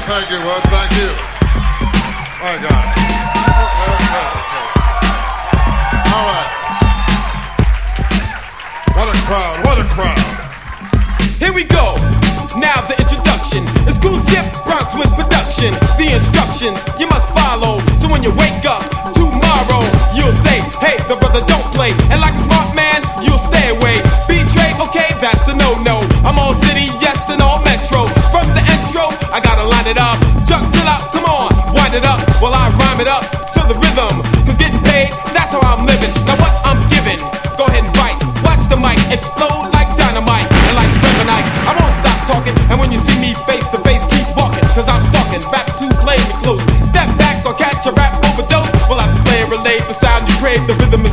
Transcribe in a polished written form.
Thank you, well, thank you. My God. Okay. All right. What a crowd, what a crowd. Here we go. Now the introduction is Cool Chip Bronx with production. The instructions you must follow. So when you wake up tomorrow, you'll say, hey, the brother don't play. And like a smart man, you'll stay away. Betray, okay, that's a no-no. I'm all city, yes, and all metro. From the intro, I gotta line it up. Chuck, chill out, come on, wind it up. While I rhyme it up to the rhythm. Cause getting paid, that's how I'm living. Now what I'm giving, go ahead and write. Watch the mic explode like dynamite. And like kryptonite, I won't stop talking. And when you see me face to face, keep walking. Cause I'm stalking raps who play me close. Step back or catch a rap overdose. Well, I display and relate the sound you crave, the rhythm